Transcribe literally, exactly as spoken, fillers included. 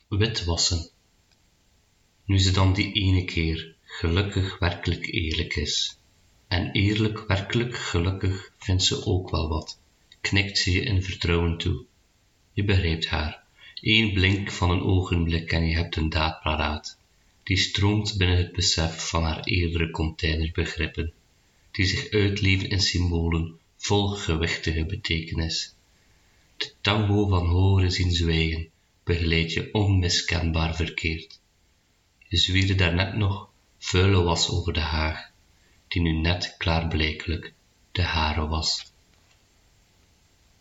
Witwassen. Nu ze dan die ene keer gelukkig werkelijk eerlijk is. En eerlijk werkelijk gelukkig vindt ze ook wel wat, knikt ze je in vertrouwen toe. Je begrijpt haar. Eén blink van een ogenblik en je hebt een daad paraat, die stroomt binnen het besef van haar eerdere containerbegrippen, die zich uitleven in symbolen vol gewichtige betekenis. De tango van horen zien zwijgen begeleidt je onmiskenbaar verkeerd. Je zwierde daarnet nog vuile was over de haag, die nu net klaarblijkelijk de hare was.